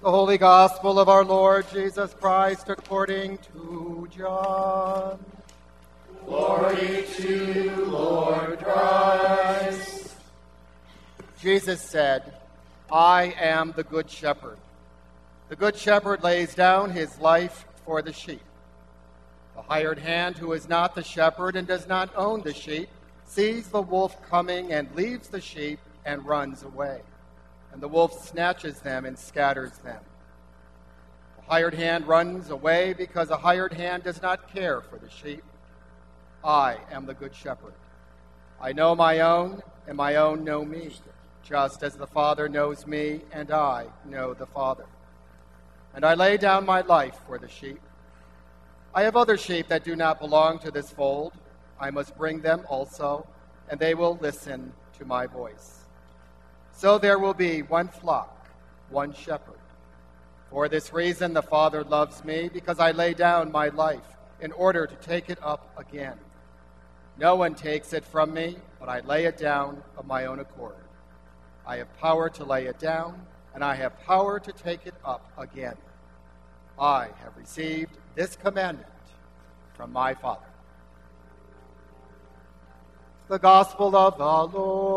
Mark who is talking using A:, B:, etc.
A: The Holy Gospel of our Lord Jesus Christ according to John.
B: Glory to you, Lord Christ.
A: Jesus said, I am the good shepherd. The good shepherd lays down his life for the sheep. The hired hand who is not the shepherd and does not own the sheep sees the wolf coming and leaves the sheep and runs away. And the wolf snatches them and scatters them. The hired hand runs away because a hired hand does not care for the sheep. I am the good shepherd. I know my own, and my own know me, just as the Father knows me, and I know the Father. And I lay down my life for the sheep. I have other sheep that do not belong to this fold. I must bring them also, and they will listen to my voice. So there will be one flock, one shepherd. For this reason the Father loves me, because I lay down my life in order to take it up again. No one takes it from me, but I lay it down of my own accord. I have power to lay it down, and I have power to take it up again. I have received this commandment from my Father. The Gospel of the Lord.